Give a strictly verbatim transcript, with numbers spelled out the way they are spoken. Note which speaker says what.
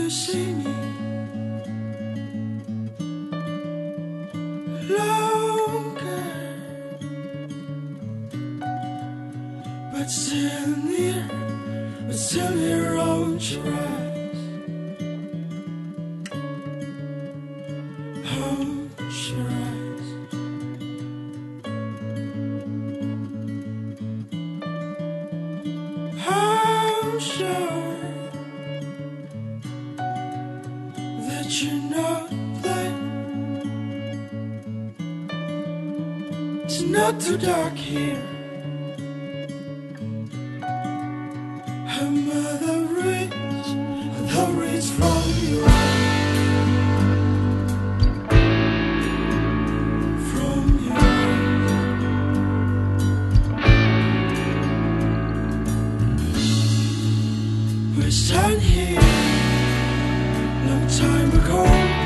Speaker 1: you see me longer, but still near, but still near on your eyes. Hold your eyes. I'm sure that you know that it's not too dark here. Her mother reads, although reads from you, from you. We stand here long time ago.